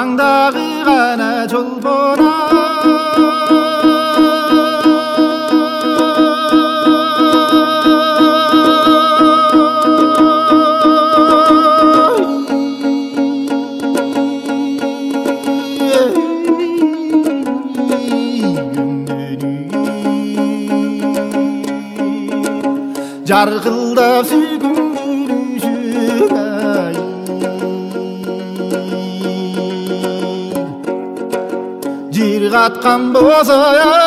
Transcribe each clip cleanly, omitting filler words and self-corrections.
Таңдағы ғана жол жарқылдап сүйгім жүруші жер қатқан болса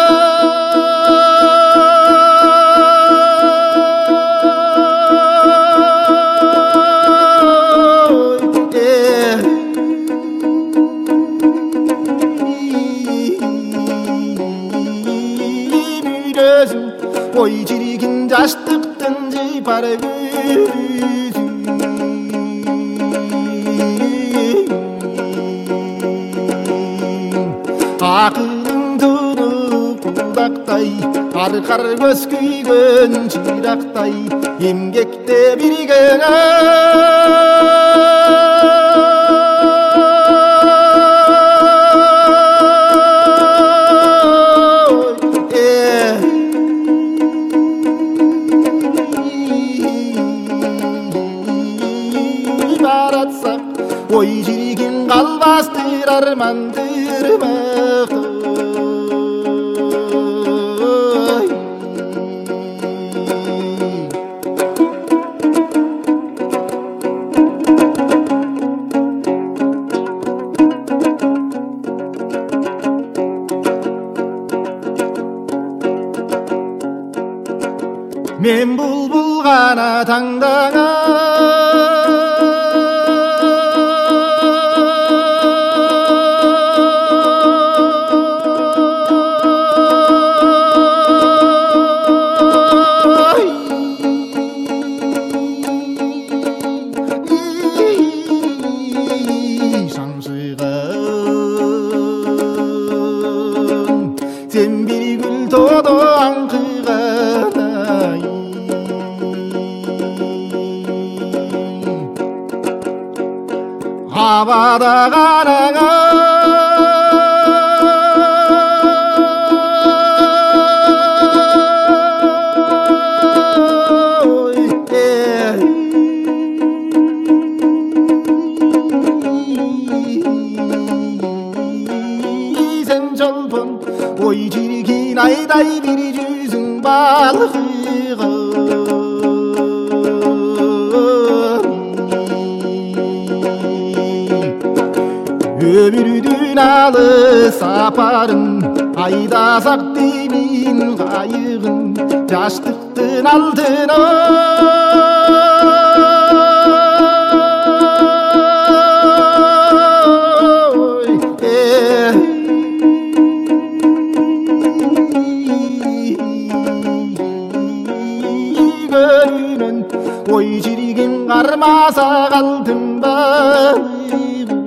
ой жүрегін жаштықтың жипары ақылың тұнық құлдақтай арқар көз күйген жырақтай емгекте бірген ой жүрегім қалбастыр армандырмақ мен бұлбұл ғана таңдаңа сен бір гүл тоды аңқығадай havada қараңа сен жолпын ой жүрген айдай бір жүзің балқыған өмірдің алыс сапарын айдасақ деймін қайығын жаштықтың алтыны ой жүрегім қармаса қалдым ба